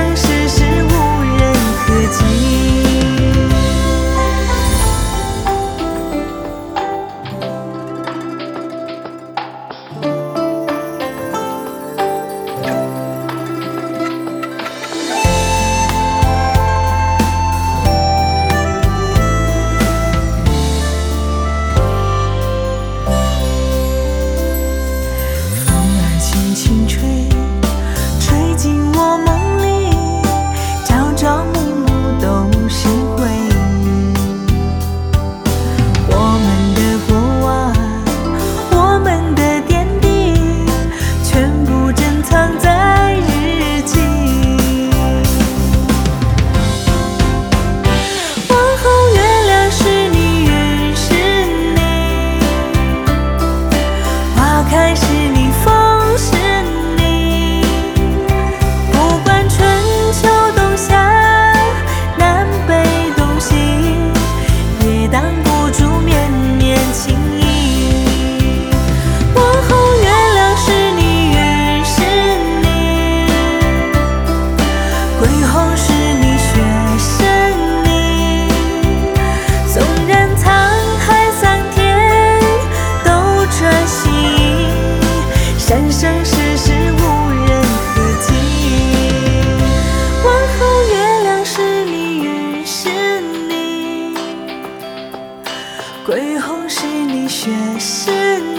生世世无人可及。轻吹，吹进我梦里，朝朝暮暮都是回忆。我们的过往，我们的点滴，全部珍藏在日记。往后月亮是你，云是你，花开是你，风是你。不管春秋冬夏，南北东西，也挡不住绵绵情意。往后月亮是你，云是你，归鸿是你，雪是你。纵然沧海桑田都转心意，生生世世无人可及。往后月亮是你，云是你，归鸿是你，雪是你。